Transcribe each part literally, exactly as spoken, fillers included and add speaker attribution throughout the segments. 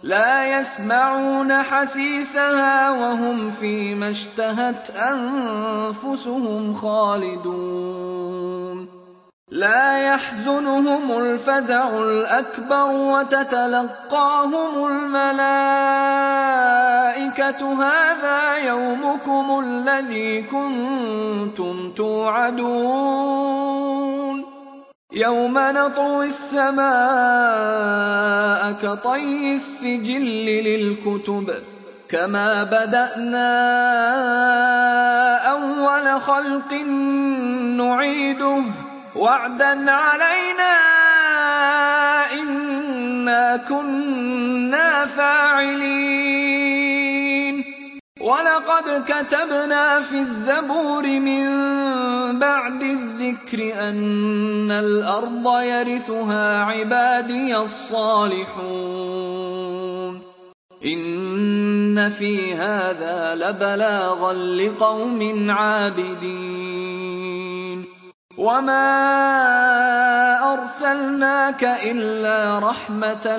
Speaker 1: لا يسمعون حسيسها وهم فيما اشتهت أنفسهم خالدون لا يحزنهم الفزع الأكبر وتتلقاهم الملائكة هذا يومكم الذي كنتم توعدون يوم نطوي السماء كطي السجل للكتب كما بدأنا أول خلق نعيده وعدا علينا إنا كنا فاعلين ولقد كتبنا في الزبور من بعد الذكر أن الأرض يرثها عبادي الصالحون إن في هذا لبلاغا لقوم عابدين وما أرسلناك إلا رحمة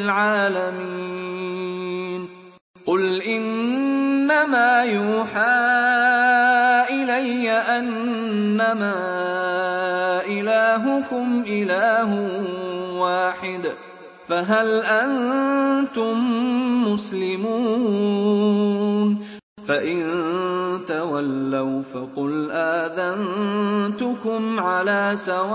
Speaker 1: للعالمين قل إنما يوحى إلي أنما إلهكم إله واحد فهل أنتم مسلمون فإن تولوا فقل آذنتكم على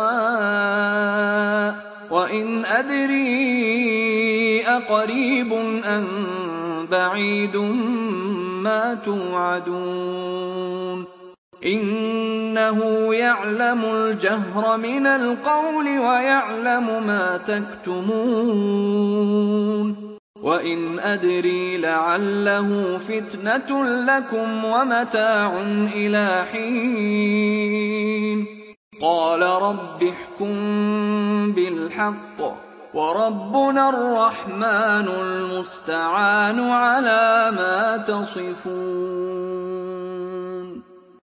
Speaker 1: سواء وإن أدري أقريب أم بعيد ما توعدون إنه يعلم الجهر من القول ويعلم ما تكتمون وإن أدري لعله فتنة لكم ومتاع إلى حين قال رب احكم بالحق وربنا الرحمن المستعان على ما تصفون.